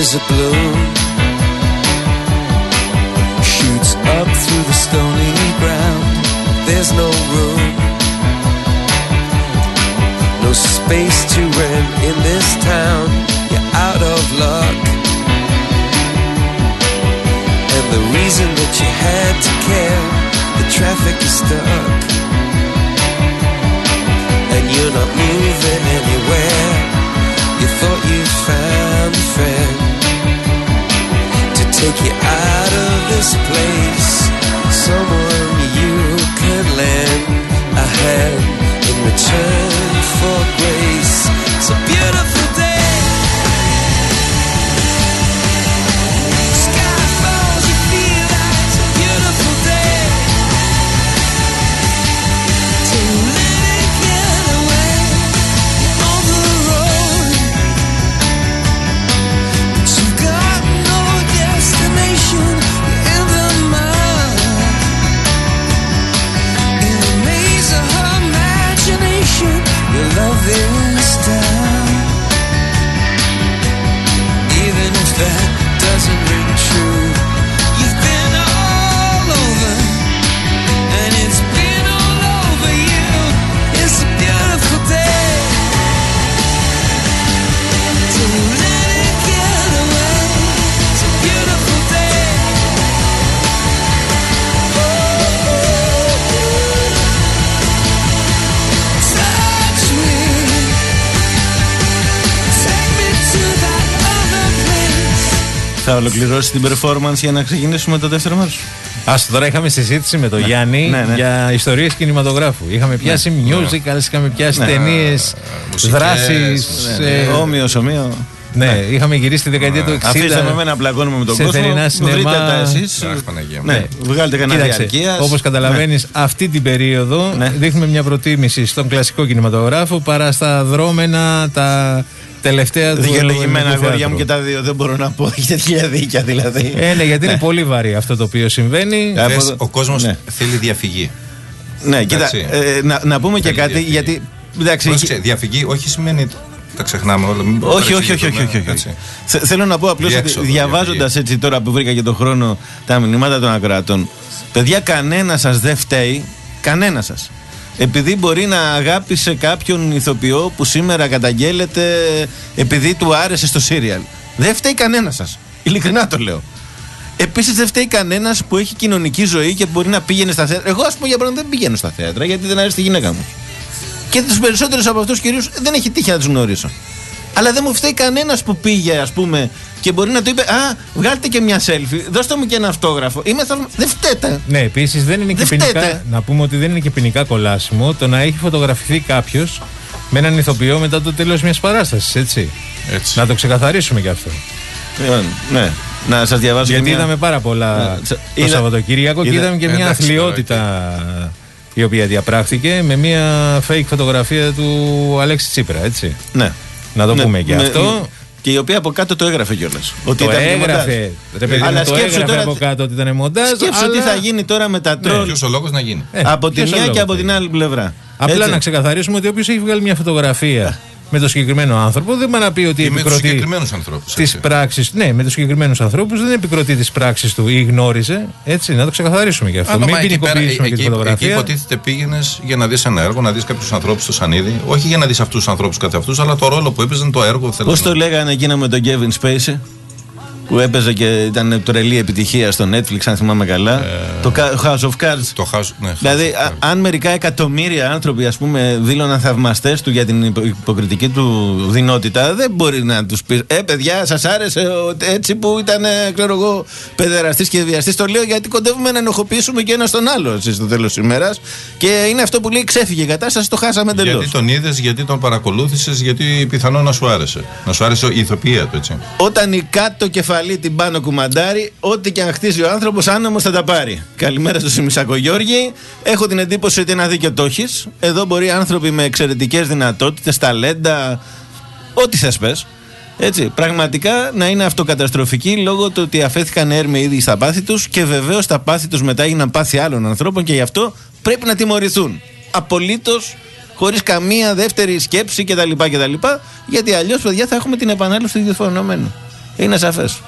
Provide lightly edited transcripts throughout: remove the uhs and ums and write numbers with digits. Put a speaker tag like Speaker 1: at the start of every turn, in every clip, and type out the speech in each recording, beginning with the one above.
Speaker 1: is a bloom, shoots up through the stony ground. There's no room, no space to rent in this town. You're out of luck, and the reason that you had to care, the traffic is stuck, and you're not moving anywhere. You thought you found a friend to take you out of this place, someone you could lend a hand in return for grace. It's a beautiful day. Sky falls, you feel like it's a beautiful day. To let it get away on the road, but you've got no destination. You're in the mud, in the maze of her imagination. Your love is down, even if that doesn't ring true. You've been all over, and it's been all over you. It's a beautiful day to let it get away. It's a beautiful day. Touch me, take me to that other place.
Speaker 2: Θα ολοκληρώσει την performance για να ξεκινήσουμε το δεύτερο μέρος.
Speaker 3: Άστο, τώρα είχαμε συζήτηση με τον Γιάννη για ιστορίες κινηματογράφου. Είχαμε πιάσει musicals, είχαμε πιάσει ταινίες, δράσεις.
Speaker 2: Ομοίο.
Speaker 3: Ναι, είχαμε γυρίσει τη δεκαετία του 60.
Speaker 2: Αφήστε με να πλακώνουμε με τον κόσμο.
Speaker 3: θερινά σινεμά.
Speaker 2: Βρείτε τα εσείς. Ναι, βγάλετε κανένα διαρκείας.
Speaker 3: Όπως καταλαβαίνεις, αυτή την περίοδο δείχνουμε μια προτίμηση στον κλασικό κινηματογράφο παρά στα δρόμενα, τα τελευταία του.
Speaker 2: Δικαιολογημένα αγόρια μου και τα δύο, δεν μπορώ να πω. Έχετε χίλια δίκια δηλαδή.
Speaker 3: Ναι, γιατί είναι πολύ βαρύ αυτό το οποίο συμβαίνει.
Speaker 4: Ο κόσμος θέλει διαφυγή.
Speaker 2: Ναι, κοίτα, να πούμε και κάτι, γιατί.
Speaker 4: Διαφυγή όχι σημαίνει. Τα ξεχνάμε όλα.
Speaker 2: Όχι. Θέλω να πω απλώς ότι διαβάζοντας έτσι τώρα που βρήκα και τον χρόνο τα μηνύματα των ακροατών, παιδιά, κανένα σας δεν φταίει, κανένα σας, επειδή μπορεί να αγάπησε κάποιον ηθοποιό που σήμερα καταγγέλλεται επειδή του άρεσε στο σύριαλ. Δεν φταίει κανένα σας. Ειλικρινά το λέω. Επίσης δεν φταίει κανένας που έχει κοινωνική ζωή και μπορεί να πήγαινε στα θέατρα. Εγώ, ας πούμε, για παράδειγμα, δεν πηγαίνω στα θέατρα γιατί δεν αρέσει τη γυναίκα μου. Και τους περισσότερους από αυτούς κυρίους δεν έχει τύχει να τους γνωρίσω. Αλλά δεν μου φταίει κανένας που πήγε, ας πούμε, και μπορεί να του είπε: Α, βγάλτε και μια selfie, δώστε μου και ένα αυτόγραφο. Δεν φταίτε.
Speaker 3: Ναι, επίσης δεν είναι και ποινικά. Να πούμε ότι δεν είναι και ποινικά κολάσιμο το να έχει φωτογραφηθεί κάποιος με έναν ηθοποιό μετά το τέλος μιας παράστασης, έτσι. Να το ξεκαθαρίσουμε κι αυτό.
Speaker 2: Ναι. Να σας διαβάσω.
Speaker 3: Γιατί είδαμε πάρα πολλά το Σαββατοκύριακο και είδαμε και μια αθλιότητα η οποία διαπράχθηκε με μια fake φωτογραφία του Αλέξη Τσίπρα, έτσι.
Speaker 2: Ναι.
Speaker 3: Να το πούμε και αυτό.
Speaker 2: Και η οποία από κάτω το έγραφε κιόλας.
Speaker 3: Ότι το έγραφε. Αλλά σκέψου τώρα από κάτω ότι ήταν μοντάζ.
Speaker 2: Σκέψου τι θα γίνει τώρα με τα τρόλ.
Speaker 4: Ποιος ο λόγος να γίνει.
Speaker 2: Από τη μία και από την άλλη πλευρά.
Speaker 3: Απλά να ξεκαθαρίσουμε ότι όποιος έχει βγάλει μια φωτογραφία με τον συγκεκριμένο άνθρωπο δεν μπορεί να πει ότι επικροτεί τις πράξεις. Ναι, με τους συγκεκριμένους ανθρώπους δεν επικροτεί τις πράξεις του ή γνώριζε. Έτσι, να το ξεκαθαρίσουμε και αυτό. Μην ποινικοποιήσουμε τη φωτογραφία.
Speaker 4: Εκεί υποτίθεται πήγαινες για να δεις ένα έργο, να δεις κάποιους ανθρώπους στο σανίδι. Όχι για να δεις αυτούς τους ανθρώπους καθ' αυτούς, αλλά το ρόλο που έπαιζαν, το έργο.
Speaker 2: Πώς το λέγανε εκείνο με τον Kevin Spacey, που έπαιζε και ήταν τρελή επιτυχία στο Netflix, αν θυμάμαι καλά. Το House of Cards. Δηλαδή, αν μερικά εκατομμύρια άνθρωποι, ας πούμε, δήλωναν θαυμαστές του για την υποκριτική του δυνότητα, δεν μπορεί να τους πει: παιδιά, σας άρεσε έτσι που ήταν, ξέρω εγώ, παιδεραστής και βιαστής. Το λέω γιατί κοντεύουμε να ενοχοποιήσουμε και ένα τον άλλο στο τέλος της ημέρας. Και είναι αυτό που λέει: ξέφυγε η κατάσταση, το χάσαμε εντελώς.
Speaker 4: Γιατί τον είδες, γιατί τον παρακολούθησες, γιατί πιθανόν να σου άρεσε. Να σου άρεσε η ηθοποιία του, έτσι.
Speaker 2: Όταν η κάτω κεφαλή την πάνω κουμαντάρι, ό,τι και αν χτίζει ο άνθρωπος, άνεμος θα τα πάρει. Καλημέρα στο Σιμισακογιώργη. Έχω την εντύπωση ότι ένα δίκιο το έχεις. Εδώ μπορεί άνθρωποι με εξαιρετικές δυνατότητες, ταλέντα, ό,τι θες πες, έτσι, πραγματικά να είναι αυτοκαταστροφικοί λόγω του ότι αφέθηκαν έρμοι ήδη στα πάθη τους και βεβαίως τα πάθη τους μετά έγιναν πάθη άλλων ανθρώπων και γι' αυτό πρέπει να τιμωρηθούν. Απολύτως, χωρίς καμία δεύτερη σκέψη κτλ. Γιατί αλλιώς, παιδιά, θα έχουμε την επανάληψη του ίδιου φαινομένου. Είναι σαφές.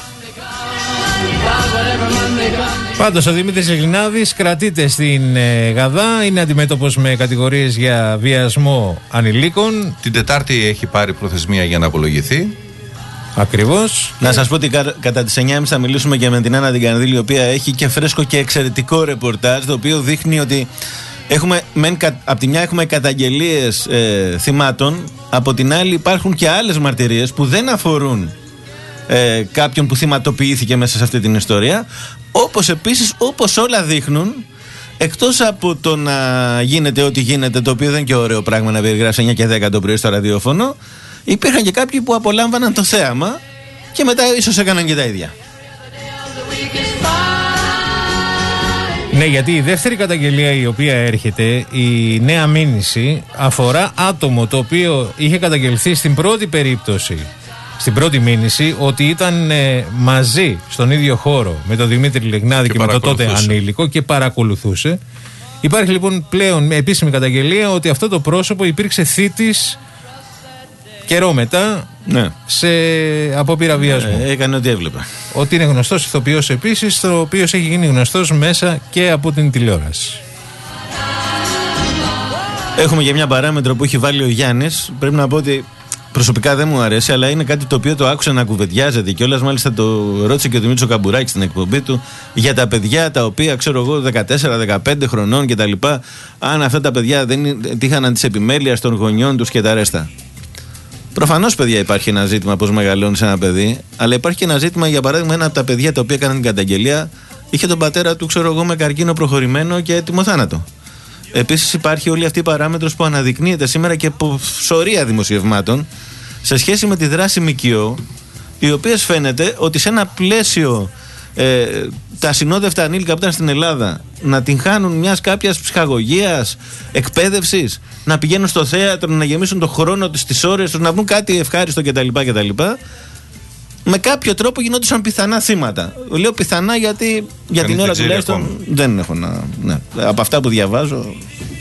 Speaker 3: Πάντως ο Δημήτρης Λιγνάδης κρατείται στην Γαδά, είναι αντιμέτωπος με κατηγορίες για βιασμό ανηλίκων.
Speaker 4: Την Τετάρτη έχει πάρει προθεσμία για να απολογηθεί.
Speaker 3: Ακριβώς.
Speaker 2: Να σας πω ότι κατά τις 9.30 θα μιλήσουμε και με την Άννα την Κανδύλη, η οποία έχει και φρέσκο και εξαιρετικό ρεπορτάζ, το οποίο δείχνει ότι από τη μια έχουμε καταγγελίες θυμάτων, από την άλλη υπάρχουν και άλλες μαρτυρίες που δεν αφορούν κάποιον που θυματοποιήθηκε μέσα σε αυτή την ιστορία, όπως επίσης, όπως όλα δείχνουν, εκτός από το να γίνεται ό,τι γίνεται, το οποίο δεν είναι και ωραίο πράγμα να περιγράψει 9 και 10 το πρωί στο ραδιόφωνο, υπήρχαν και κάποιοι που απολάμβαναν το θέαμα και μετά ίσως έκαναν και τα ίδια.
Speaker 3: Ναι, γιατί η δεύτερη καταγγελία η οποία έρχεται, η νέα μήνυση, αφορά άτομο το οποίο είχε καταγγελθεί στην πρώτη περίπτωση, στην πρώτη μήνυση, ότι ήταν μαζί στον ίδιο χώρο με τον Δημήτρη Λιγνάδη και με το τότε ανήλικο και παρακολουθούσε. Υπάρχει λοιπόν πλέον επίσημη καταγγελία ότι αυτό το πρόσωπο υπήρξε θήτης καιρό μετά, ναι, σε απόπειρα βιασμού.
Speaker 2: Έκανε ό,τι έβλεπε.
Speaker 3: Ότι είναι γνωστός ηθοποιός επίσης, ο οποίος έχει γίνει γνωστός μέσα και από την τηλεόραση.
Speaker 2: Έχουμε και μια παράμετρο που έχει βάλει ο Γιάννης. Πρέπει να πω ότι προσωπικά δεν μου αρέσει, αλλά είναι κάτι το οποίο το άκουσα να κουβεντιάζεται κιόλας. Μάλιστα το ρώτησε και ο Δημήτρης ο Καμπουράκης στην εκπομπή του για τα παιδιά τα οποία, ξέρω εγώ, 14-15 χρονών κτλ. Αν αυτά τα παιδιά δεν τύχαναν της επιμέλειας των γονιών τους και τα ρέστα. Προφανώς, παιδιά, υπάρχει ένα ζήτημα πώς μεγαλώνει ένα παιδί, αλλά υπάρχει και ένα ζήτημα, για παράδειγμα, ένα από τα παιδιά τα οποία έκαναν την καταγγελία είχε τον πατέρα του, ξέρω εγώ, με καρκίνο προχωρημένο και έτοιμο θάνατο. Επίσης, υπάρχει όλη αυτή η παράμετρος που αναδεικνύεται σήμερα και από σωρία δημοσιευμάτων σε σχέση με τη δράση ΜΚΟ, οι οποίες φαίνεται ότι σε ένα πλαίσιο τα ασυνόδευτα ανήλικα που ήταν στην Ελλάδα να την χάνουν μιας κάποιας ψυχαγωγίας, εκπαίδευσης, να πηγαίνουν στο θέατρο, να γεμίσουν το χρόνο τους, τις ώρες τους, να βρουν κάτι ευχάριστο κτλ. Με κάποιο τρόπο γινόντουσαν πιθανά θύματα. Λέω πιθανά γιατί για την ώρα τουλάχιστον δεν έχω να. Ναι, από αυτά που διαβάζω.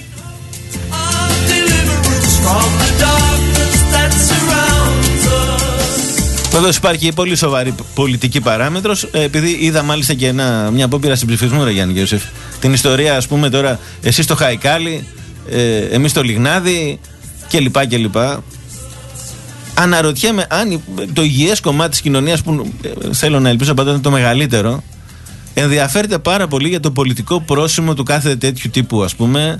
Speaker 2: Βεβαίως υπάρχει πολύ σοβαρή πολιτική παράμετρος. Επειδή είδα μάλιστα και μια απόπειρα συμψηφισμού, ρε Γιάννη Γιώσεφ. Την ιστορία, ας πούμε, τώρα εσείς στο Χαϊκάλι, εμείς στο Λιγνάδι κλπ. Αναρωτιέμαι αν το υγιές κομμάτι της κοινωνίας, που θέλω να ελπίζω πάντα είναι το μεγαλύτερο, ενδιαφέρεται πάρα πολύ για το πολιτικό πρόσημο του κάθε τέτοιου τύπου, ας πούμε,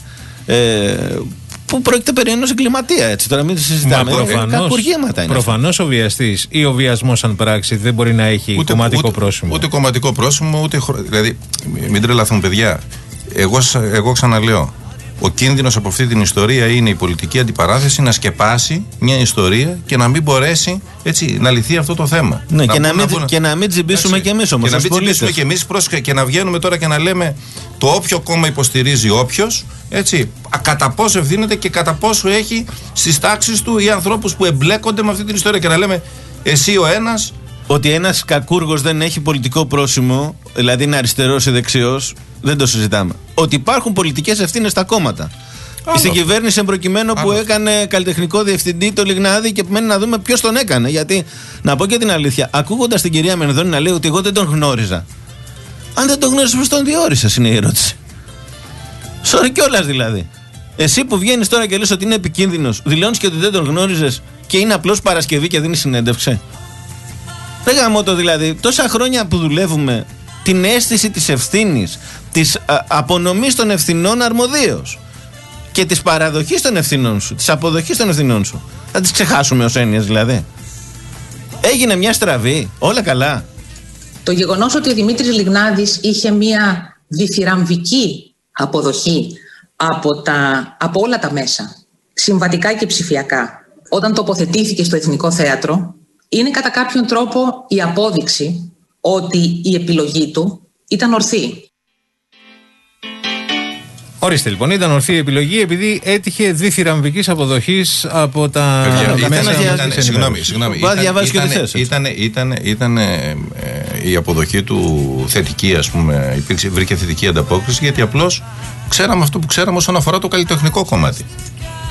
Speaker 2: που πρόκειται περί ενός εγκληματία, έτσι. Τώρα μην συζητάμε. Κακουργήματα είναι.
Speaker 3: Προφανώς ο βιαστής ή ο βιασμός σαν πράξη δεν μπορεί να έχει κομματικό πρόσημο.
Speaker 4: Ούτε κομματικό πρόσημο, ούτε. Δηλαδή, μην τρελαθούν, παιδιά. Εγώ ξαναλέω. Ο κίνδυνος από αυτή την ιστορία είναι η πολιτική αντιπαράθεση να σκεπάσει μια ιστορία και να μην μπορέσει, έτσι, να λυθεί αυτό το θέμα.
Speaker 2: Ναι, και να μην τσιμπήσουμε κι εμείς όμως.
Speaker 4: Και να μην τσιμπήσουμε κι εμείς και να βγαίνουμε τώρα και να λέμε το όποιο κόμμα υποστηρίζει όποιος, έτσι, κατά πόσο ευθύνεται και κατά πόσο έχει στις τάξεις του οι ανθρώπους που εμπλέκονται με αυτή την ιστορία. Και να λέμε εσύ ο ένας.
Speaker 2: Ότι ένας κακούργος δεν έχει πολιτικό πρόσημο, δηλαδή είναι αριστερός ή δεξιός, δεν το συζητάμε. Ότι υπάρχουν πολιτικές ευθύνες στα κόμματα. Στην κυβέρνηση εμπροκειμένου που έκανε καλλιτεχνικό διευθυντή το Λιγνάδι και μένει να δούμε ποιος τον έκανε. Γιατί, να πω και την αλήθεια, ακούγοντας την κυρία Μενδώνη να λέει ότι εγώ δεν τον γνώριζα. Αν δεν τον γνώριζες, πώς τον διόρισες, είναι η ερώτηση. Sorry κιόλας δηλαδή. Εσύ που βγαίνεις τώρα και λες ότι είναι επικίνδυνος, δηλώνεις και ότι δεν τον γνώριζες και είναι απλώς Παρασκευή και δίνεις συνέντευξη. Δεν γαμώ το δηλαδή. Τόσα χρόνια που δουλεύουμε, την αίσθηση της ευθύνης, της απονομής των ευθυνών αρμοδίως και της παραδοχής των ευθυνών σου, της αποδοχής των ευθυνών σου, θα τις ξεχάσουμε ως έννοιες δηλαδή? Έγινε μια στραβή, όλα καλά.
Speaker 5: Το γεγονός ότι ο Δημήτρης Λιγνάδης είχε μια διθυραμβική αποδοχή από όλα τα μέσα, συμβατικά και ψηφιακά, όταν τοποθετήθηκε στο Εθνικό Θέατρο, είναι κατά κάποιον τρόπο η απόδειξη ότι η επιλογή του ήταν ορθή.
Speaker 3: Ορίστε λοιπόν, ήταν ορθή η επιλογή επειδή έτυχε διθυραμβικής αποδοχής από τα μέσα.
Speaker 4: Συγγνώμη. Ήταν η αποδοχή του θετική, ας πούμε, βρήκε θετική ανταπόκριση, γιατί απλώς ξέραμε αυτό που ξέραμε όσον αφορά το καλλιτεχνικό κομμάτι.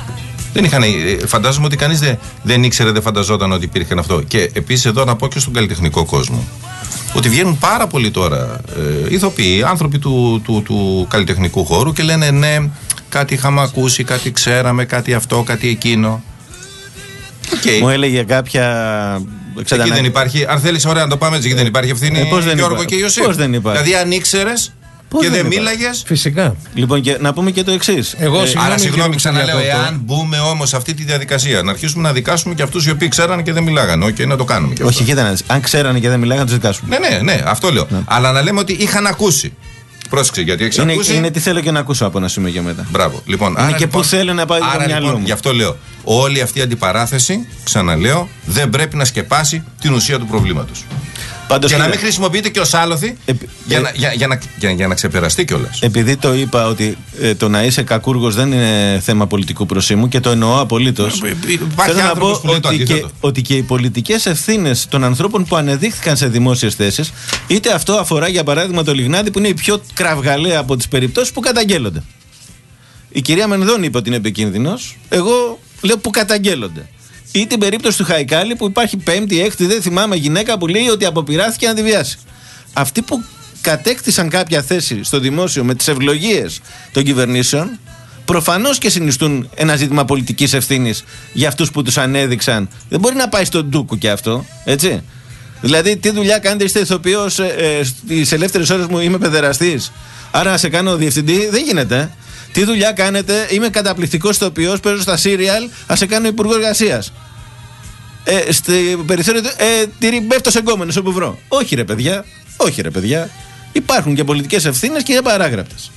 Speaker 4: Δεν είχαν, φαντάζομαι ότι κανείς δεν ήξερε, δεν φανταζόταν ότι υπήρχε αυτό. Και επίσης εδώ να πω και στον καλλιτεχνικό κόσμο ότι βγαίνουν πάρα πολλοί τώρα ηθοποιοί, άνθρωποι του καλλιτεχνικού χώρου και λένε ναι, κάτι είχαμε ακούσει, κάτι ξέραμε, κάτι αυτό, κάτι εκείνο. Okay.
Speaker 2: Μου έλεγε κάποια.
Speaker 4: Εκεί δεν υπάρχει, αν θέλεις ωραία να το πάμε έτσι, εκεί δεν υπάρχει ευθύνη, Γιώργο και Ιωσήφ.
Speaker 2: Πώς δεν υπάρχει.
Speaker 4: Δηλαδή αν ήξερες και δεν μίλαγες.
Speaker 3: Φυσικά.
Speaker 2: Λοιπόν, και να πούμε και το εξής.
Speaker 4: Άρα, συγγνώμη, ξαναλέω, εάν μπούμε όμως σε αυτή τη διαδικασία, να αρχίσουμε να δικάσουμε και αυτούς οι οποίοι ξέρανε και δεν μιλάγανε. Όχι, να το κάνουμε και αυτό.
Speaker 2: Όχι, κοίτα, αν ξέρανε και δεν μιλάγανε, να τους δικάσουμε.
Speaker 4: Ναι, αυτό λέω. Ναι. Αλλά να λέμε ότι είχαν ακούσει. Πρόσεξε, γιατί έχεις ακούσει.
Speaker 2: Είναι τι θέλω και να ακούσω από ένα σημείο και μετά.
Speaker 4: Μπράβο. Λοιπόν,
Speaker 2: είναι και πού θέλω να πάει το μυαλό μου.
Speaker 4: Γι' αυτό λέω. Όλη αυτή η αντιπαράθεση, ξαναλέω, δεν πρέπει να σκεπάσει την ουσία του προβλήματος. Και να μην χρησιμοποιείται και ως άλοθη για να ξεπεραστεί κιόλας.
Speaker 2: Επειδή το είπα ότι το να είσαι κακούργος δεν είναι θέμα πολιτικού προσήμου και το εννοώ απολύτως. Θέλω να πω ότι και οι πολιτικές ευθύνες των ανθρώπων που ανεδείχθηκαν σε δημόσιες θέσεις, είτε αυτό αφορά για παράδειγμα το Λιγνάδη που είναι η πιο κραυγαλαία από τις περιπτώσεις που καταγγέλλονται. Η κυρία Μενδώνη είπε ότι είναι επικίνδυνος. Εγώ λέω που καταγγέλλονται. Ή την περίπτωση του Χαϊκάλη που υπάρχει πέμπτη, έκτη, δεν θυμάμαι, γυναίκα που λέει ότι αποπειράστηκε να τη βιάσει. Αυτοί που κατέκτησαν κάποια θέση στο δημόσιο με τις ευλογίες των κυβερνήσεων, προφανώς και συνιστούν ένα ζήτημα πολιτικής ευθύνης για αυτούς που τους ανέδειξαν. Δεν μπορεί να πάει στον ντούκου και αυτό, έτσι. Δηλαδή, τι δουλειά κάνετε, είστε ηθοποιός, στις ελεύθερες ώρες μου είμαι παιδεραστής, άρα να σε κάνω διευθυντή, δεν γίνεται. Τι δουλειά κάνετε, είμαι καταπληκτικός ηθοποιός, παίζω στα σύριαλ, ας σε κάνω υπουργό εργασίας. Στη περιθώριο, πέφτω σε γκόμενες όπου βρω. Όχι ρε παιδιά, υπάρχουν και πολιτικές ευθύνες και είναι παράγραπτες.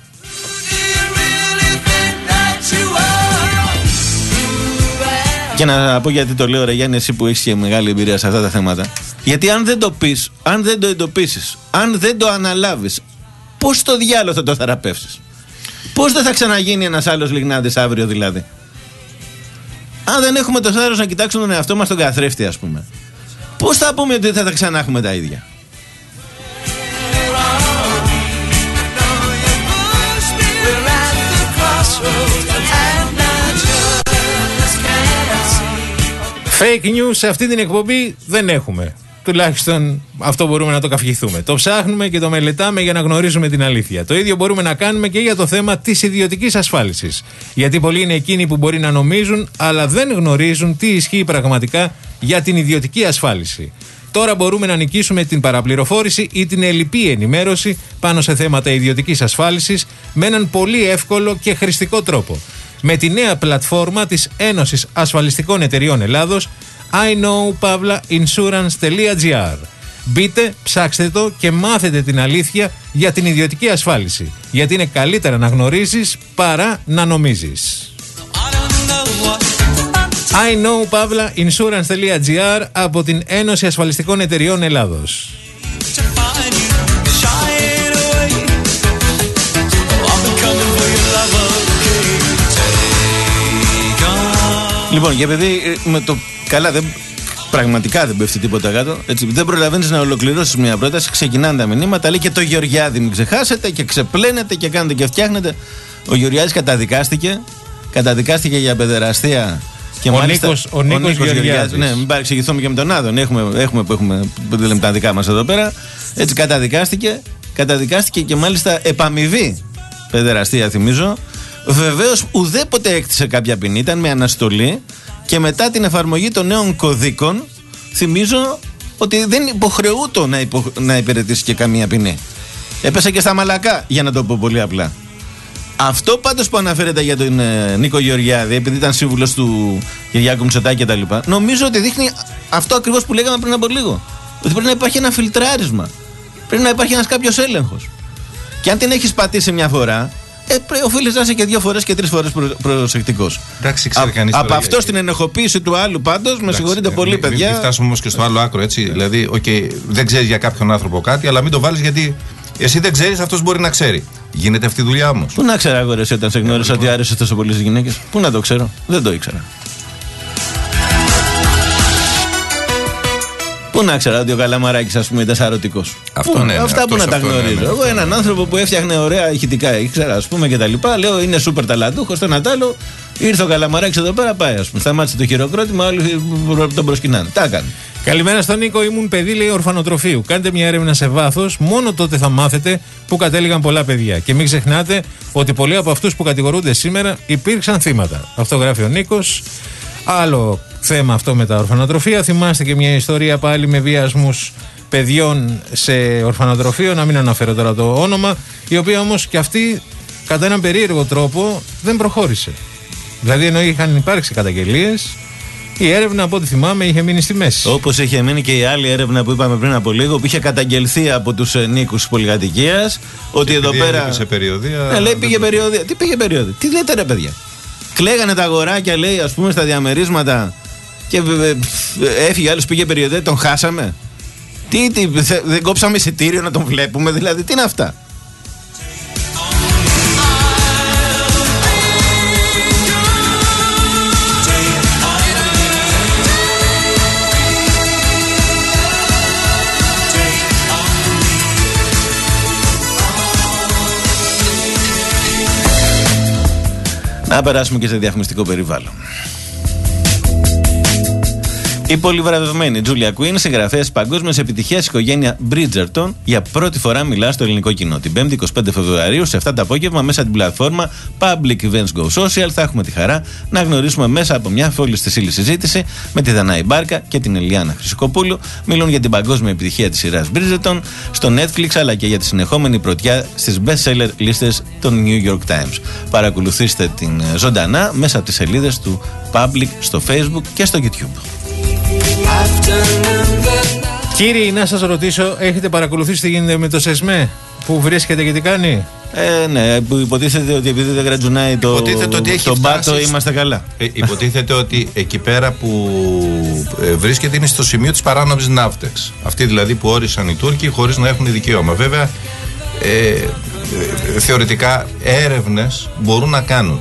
Speaker 2: Και να πω γιατί το λέω ρε Γιάννη, εσύ που έχεις και μεγάλη εμπειρία σε αυτά τα θέματα. Γιατί αν δεν το πεις, αν δεν το εντοπίσεις, αν δεν το αναλάβεις, πώς το διάλογο θα το θεραπεύσεις? Πώς δεν θα ξαναγίνει ένας άλλος Λιγνάδης αύριο δηλαδή? Αν δεν έχουμε το θάρρος να κοιτάξουμε τον εαυτό μας στον καθρέφτη, ας πούμε, πώς θα πούμε ότι θα ξανά έχουμε τα ίδια?
Speaker 3: Fake news σε αυτή την εκπομπή δεν έχουμε. Τουλάχιστον αυτό μπορούμε να το καυχηθούμε. Το ψάχνουμε και το μελετάμε για να γνωρίζουμε την αλήθεια. Το ίδιο μπορούμε να κάνουμε και για το θέμα της ιδιωτικής ασφάλισης. Γιατί πολλοί είναι εκείνοι που μπορεί να νομίζουν, αλλά δεν γνωρίζουν τι ισχύει πραγματικά για την ιδιωτική ασφάλιση. Τώρα μπορούμε να νικήσουμε την παραπληροφόρηση ή την ελλειπή ενημέρωση πάνω σε θέματα ιδιωτικής ασφάλισης με έναν πολύ εύκολο και χρηστικό τρόπο. Με τη νέα πλατφόρμα της Ένωσης Ασφαλιστικών Εταιριών Ελλάδος, iknowpavlainsurance.gr. Μπείτε, ψάξτε το και μάθετε την αλήθεια για την ιδιωτική ασφάλιση. Γιατί είναι καλύτερα να γνωρίζεις παρά να νομίζεις. iknowpavlainsurance.gr από την Ένωση Ασφαλιστικών Εταιριών Ελλάδος.
Speaker 2: Λοιπόν, και επειδή με το καλά πραγματικά δεν πέφτει τίποτα κάτω, έτσι, δεν προλαβαίνεις να ολοκληρώσεις μια πρόταση, ξεκινάνε τα μηνύματα, λέει και το Γεωργιάδη μην ξεχάσετε και ξεπλένετε και κάνετε και φτιάχνετε. Ο Γεωργιάδης καταδικάστηκε για παιδεραστία. Και
Speaker 3: ο Νίκος Γεωργιάδης.
Speaker 2: Ναι, μην παρεξηγηθούμε και με τον Άδων. Έχουμε τα δικά μας εδώ πέρα. Έτσι καταδικάστηκε και μάλιστα επαμοιβή παιδεραστία, θυμίζω. Βεβαίως ουδέποτε έκτισε κάποια ποινή, ήταν με αναστολή και μετά την εφαρμογή των νέων κωδίκων θυμίζω ότι δεν υποχρεούτο να υπηρετήσει και καμία ποινή. Έπεσε και στα μαλακά, για να το πω πολύ απλά. Αυτό πάντως που αναφέρεται για τον Νίκο Γεωργιάδη, επειδή ήταν σύμβουλος του Κυριάκου Μητσοτάκη κτλ., νομίζω ότι δείχνει αυτό ακριβώς που λέγαμε πριν από λίγο. Ότι πρέπει να υπάρχει ένα φιλτράρισμα. Πρέπει να υπάρχει ένας κάποιος έλεγχος. Και αν την έχεις πατήσει μια φορά, οφείλεις να είσαι και 2 φορές και 3 φορές προσεκτικός. Από αυτό στην ενεχοποίηση του άλλου πάντως, με συγχωρείτε πολύ, παιδιά.
Speaker 4: Μην φτάσουμε όμως και στο άλλο άκρο, έτσι. Δηλαδή, δεν ξέρεις για κάποιον άνθρωπο κάτι, αλλά μην το βάλεις γιατί εσύ δεν ξέρεις, αυτός μπορεί να ξέρει. Γίνεται αυτή η δουλειά όμως.
Speaker 2: Πού να ξέρω, αγόρες, όταν σε γνώρισα ότι άρεσε τόσο πολύ στις γυναίκες? Πού να το ξέρω, δεν το ήξερα. Πού να ξέρω ότι ο Καλαμαράκης, ας πούμε, ήταν σαρωτικός. Αυτά που να τα γνωρίζω. Εγώ έναν άνθρωπο που έφτιαχνε ωραία ηχητικά, ήξερα, ας πούμε, και τα λοιπά. Λέω είναι σούπερ ταλαντούχος. Το ένα τ' άλλο, ήρθε ο Καλαμαράκης εδώ πέρα, πάει, ας πούμε. Σταμάτησε το χειροκρότημα, όλοι τον προσκυνάνε. Τα έκανε.
Speaker 3: Καλημέρα στον Νίκο. Ήμουν παιδί, λέει, ορφανοτροφείου. Κάντε μια έρευνα σε βάθος. Μόνο τότε θα μάθετε που κατέληγαν πολλά παιδιά. Και μην ξεχνάτε ότι πολλοί από αυτούς που κατηγορούνται σήμερα υπήρξαν θύματα. Αυτό γράφει ο Νίκος. Άλλο θέμα αυτό με τα ορφανοτροφεία. Θυμάστε και μια ιστορία πάλι με βιασμούς παιδιών σε ορφανοτροφείο. Να μην αναφέρω τώρα το όνομα. Η οποία όμως και αυτή κατά έναν περίεργο τρόπο δεν προχώρησε. Δηλαδή ενώ είχαν υπάρξει καταγγελίες, η έρευνα από ό,τι θυμάμαι είχε μείνει στη μέση.
Speaker 2: Όπως είχε μείνει και η άλλη έρευνα που είπαμε πριν από λίγο, που είχε καταγγελθεί από τους νοίκους της πολυκατοικίας. Ότι εδώ πέρα.
Speaker 4: Σε περιοδία.
Speaker 2: Λέει πήγε περιοδία. Τι πήγε περιοδία? Τι λέτε ρε παιδιά? Κλαίγανε τα αγοράκια, λέει, ας πούμε, στα διαμερίσματα. Και έφυγε άλλος, πήγε περιοδία, τον χάσαμε. Δεν κόψαμε εισιτήριο να τον βλέπουμε, δηλαδή, τι είναι αυτά? Να περάσουμε και σε διαφημιστικό περιβάλλον. Η πολυβραβευμένη Τζούλια Κουίν, συγγραφέας παγκόσμιας επιτυχίας οικογένεια Bridgerton, για πρώτη φορά μιλά στο ελληνικό κοινό. Την 5η 25 Φεβρουαρίου, σε 7 το απόγευμα, μέσα από την πλατφόρμα Public Events Go Social, θα έχουμε τη χαρά να γνωρίσουμε μέσα από μια φόλη στη ύλη συζήτηση με τη Δανάη Μπάρκα και την Ελιάνα Χρυσοκοπούλου. Μιλούν για την παγκόσμια επιτυχία της σειράς Bridgerton στο Netflix, αλλά και για τη συνεχόμενη πρωτιά στις best-seller λίστες των New York Times. Παρακολουθήστε την ζωντανά μέσα από τις σελίδες του Public στο Facebook και στο YouTube.
Speaker 3: Κύριοι, να σας ρωτήσω, έχετε παρακολουθήσει τι γίνεται με το ΣΕΣΜΕ, που βρίσκεται και τι κάνει?
Speaker 2: Ναι, που υποτίθεται ότι επειδή δεν γρατζουνάει τον πάτο είμαστε καλά.
Speaker 4: Υποτίθεται ότι εκεί πέρα που βρίσκεται είναι στο σημείο της παράνομης ναύτεξ. Αυτοί δηλαδή που όρισαν οι Τούρκοι χωρίς να έχουν δικαίωμα. Βέβαια, θεωρητικά έρευνες μπορούν να κάνουν.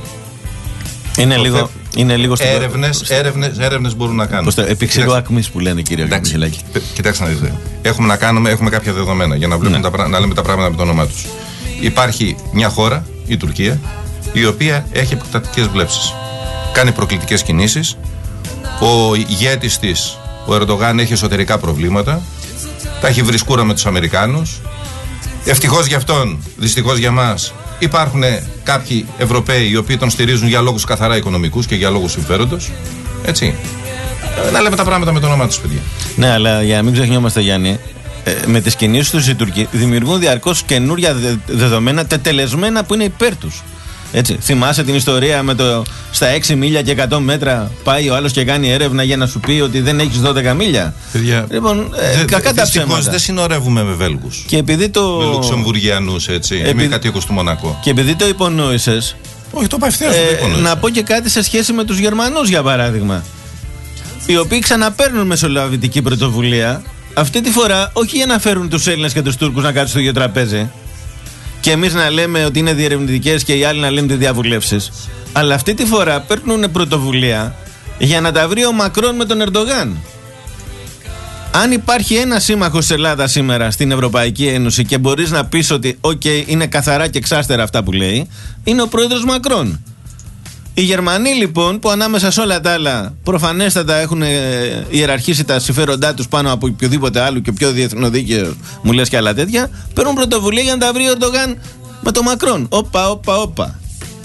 Speaker 2: Είναι λίγο
Speaker 4: έρευνες μπορούν να κάνουν.
Speaker 2: Επί ξύλου ακμής που λένε, κύριε Καψιλάκη.
Speaker 4: Κοιτάξτε να δείτε. Έχουμε κάποια δεδομένα για να να λέμε τα πράγματα με το όνομά τους. Υπάρχει μια χώρα, η Τουρκία, η οποία έχει επεκτατικές βλέψεις. Κάνει προκλητικές κινήσεις. Ο ηγέτης της, ο Ερντογάν, έχει εσωτερικά προβλήματα. Τα έχει βρει σκούρα με τους Αμερικάνους. Ευτυχώς για αυτόν, δυστυχώς για μας, υπάρχουν κάποιοι Ευρωπαίοι οι οποίοι τον στηρίζουν για λόγους καθαρά οικονομικούς και για λόγους συμφέροντος. Έτσι. Να λέμε τα πράγματα με το όνομά τους, παιδιά.
Speaker 2: Ναι, αλλά για να μην ξεχνιόμαστε, Γιάννη, με τις κινήσεις τους οι Τουρκοί δημιουργούν διαρκώς καινούρια δεδομένα τετελεσμένα που είναι υπέρ τους. Έτσι. Θυμάσαι την ιστορία με το στα 6 μίλια και 100 μέτρα πάει ο άλλος και κάνει έρευνα για να σου πει ότι δεν έχεις 12 μίλια.
Speaker 4: Παιδιά,
Speaker 2: λοιπόν, κακά τα ψέματα.
Speaker 4: Δεν συνορεύουμε με Βέλγους.
Speaker 2: Και επειδή το...
Speaker 4: με Λουξεμβουργιανούς, έτσι. Είμαι κατοίκος του Μονακό.
Speaker 2: Και επειδή το υπονόησες.
Speaker 4: Όχι, το είπα ευθέως.
Speaker 2: Να πω και κάτι σε σχέση με τους Γερμανούς, για παράδειγμα. Οι οποίοι ξαναπαίρνουν μεσολαβητική πρωτοβουλία. Αυτή τη φορά όχι για να φέρουν τους Έλληνες και τους Τούρκους να κάτσουν στο ίδιο τραπέζι. Και εμείς να λέμε ότι είναι διερευνητικές και οι άλλοι να λένε ότι διαβουλεύσεις. Αλλά αυτή τη φορά παίρνουν πρωτοβουλία για να τα βρει ο Μακρόν με τον Ερντογάν. Αν υπάρχει ένα σύμμαχος της Ελλάδας σήμερα στην Ευρωπαϊκή Ένωση και μπορείς να πεις ότι είναι καθαρά και εξάστερα αυτά που λέει, είναι ο πρόεδρος Μακρόν. Οι Γερμανοί λοιπόν, που ανάμεσα σε όλα τα άλλα προφανέστατα έχουν ιεραρχήσει τα συμφέροντά τους πάνω από οποιοδήποτε άλλο και πιο διεθνοδίκαιο, μου λες και άλλα τέτοια, παίρνουν πρωτοβουλία για να τα βρει ο Ερντογάν με τον Μακρόν. Όπα.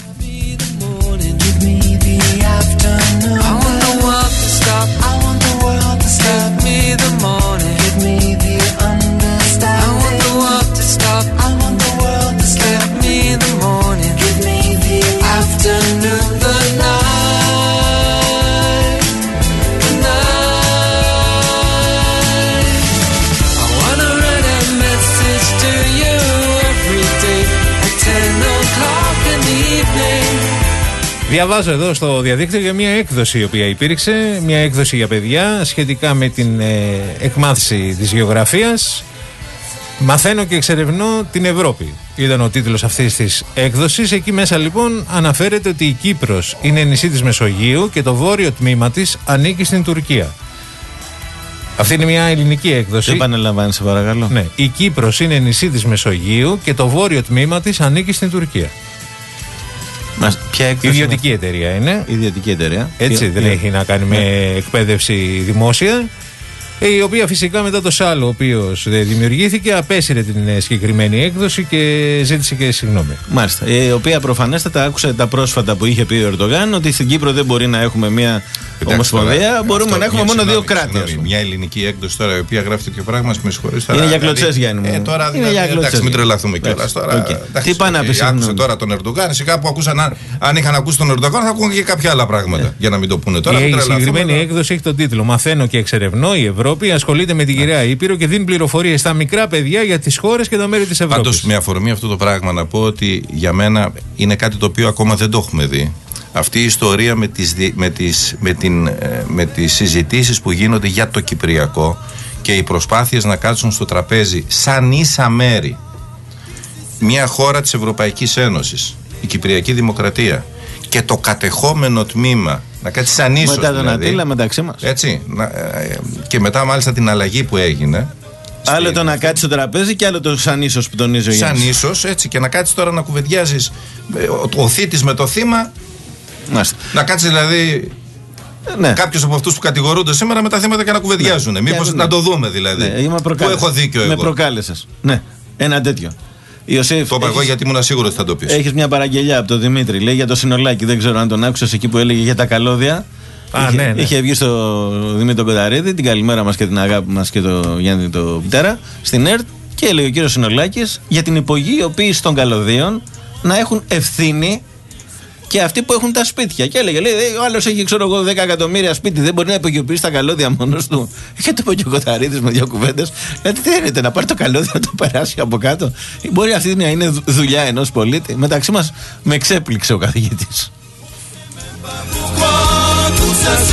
Speaker 3: Διαβάζω εδώ στο διαδίκτυο για μια έκδοση η οποία υπήρξε, μια έκδοση για παιδιά σχετικά με την εκμάθηση της γεωγραφίας. Μαθαίνω και εξερευνώ την Ευρώπη. Ήταν ο τίτλος αυτής της έκδοσης. Εκεί μέσα λοιπόν αναφέρεται ότι η Κύπρος είναι νησί της Μεσογείου και το βόρειο τμήμα της ανήκει στην Τουρκία. Αυτή είναι μια ελληνική έκδοση.
Speaker 2: Δεν επαναλαμβάνει, σε παρακαλώ.
Speaker 3: Ναι. Η Κύπρος είναι νησί της Μεσογείου και το βόρειο τμήμα της ανήκει στην Τουρκία.
Speaker 2: Ποια έκδοση?
Speaker 3: Ιδιωτική εταιρεία είναι.
Speaker 2: Ιδιωτική εταιρεία.
Speaker 3: Έτσι, δεν έχει να κάνει με εκπαίδευση δημόσια. Η οποία φυσικά μετά το ΣΑΛ, ο οποίος δημιουργήθηκε, απέσυρε την συγκεκριμένη έκδοση και ζήτησε και συγγνώμη.
Speaker 2: Μάλιστα. Η οποία προφανέστατα άκουσε τα πρόσφατα που είχε πει ο Ερντογάν, ότι στην Κύπρο δεν μπορεί να έχουμε μια ομοσπονδία, μπορούμε να έχουμε μόνο δύο κράτη.
Speaker 4: Μια ελληνική έκδοση τώρα, η οποία γράφει τέτοιο πράγμα, με συγχωρείς.
Speaker 2: Είναι για κλωτσές, Γιάννη μου.
Speaker 4: Τώρα εντάξει, μην τρελαθούμε κιόλας.
Speaker 2: Τι πάνε να πει?
Speaker 4: Άκουσε τώρα τον Ερντογάν. Σιγά που ακούσαν, αν είχαν ακούσει τον Ερντογάν, θα ακούγαν και κάποια άλλα πράγματα. Για να μην το πούνε τώρα.
Speaker 3: Η συγκεκριμένη έκδοση έχει τον τίτλο «Μαθαίνω και εξερευνώ. Η Ευρώπη ασχολείται με την Γυραιά Ήπειρο και δίνει πληροφορίες στα μικρά παιδιά για τις χώρες και τα μέρη της Ευρώπης».
Speaker 4: Πάντως, με αφορμή αυτό το πράγμα, να πω ότι για μένα είναι κάτι το οποίο ακόμα δεν το έχουμε δει. Αυτή η ιστορία με τις συζητήσεις που γίνονται για το Κυπριακό και οι προσπάθειες να κάτσουν στο τραπέζι σαν ίσα μέρη μια χώρα της Ευρωπαϊκής Ένωσης, η Κυπριακή Δημοκρατία, και το κατεχόμενο τμήμα να κάτσει σαν ίσος,
Speaker 2: μετά τον Ατήλα μεταξύ μας.
Speaker 4: Έτσι, και μετά μάλιστα την αλλαγή που έγινε.
Speaker 2: Άλλο το να κάτσει στο τραπέζι και άλλο το σαν ίσος που τονίζει ο Γιάννης.
Speaker 4: Σαν ίσος, έτσι, και να κάτσει τώρα να κουβεντιάζεις ο θήτης με το θύμα.
Speaker 2: Μάλιστα.
Speaker 4: Να κάτσει δηλαδή κάποιος από αυτούς που κατηγορούνται σήμερα με τα θύματα και να κουβεντιάζουν. Μήπως να το δούμε δηλαδή.
Speaker 2: Που
Speaker 4: έχω δίκιο εγώ.
Speaker 2: Με προκάλεσες. Ναι, ένα τέτοιο. Ιωσήφ,
Speaker 4: το είπα εγώ γιατί ήμουν σίγουρος ότι θα το πεις.
Speaker 2: Έχεις μια παραγγελιά από τον Δημήτρη, λέει για το Συνολάκι. Δεν ξέρω αν τον άκουσες εκεί που έλεγε για τα καλώδια.
Speaker 3: Ναι.
Speaker 2: Είχε βγει στο Δημήτρη τον Κονταρίδη, την καλημέρα μας και την αγάπη μας και το Γιάννη το Πιτέρα, στην ΕΡΤ, και έλεγε ο κύριος Συνολάκης για την υπογείοποίηση των καλωδίων να έχουν ευθύνη και αυτοί που έχουν τα σπίτια. Και έλεγε, λέει, ο άλλος έχει, ξέρω εγώ, 10 εκατομμύρια σπίτι, δεν μπορεί να υπογειοποιήσει τα καλώδια μόνος του. Και το είπε και ο Κονταρίδης με δύο κουβέντες. Γιατί δεν είναι να πάρει το καλώδιο να το περάσει από κάτω. Μπορεί αυτή να είναι δουλειά ενός πολίτη. Μεταξύ μας με εξέπληξε ο καθηγητής.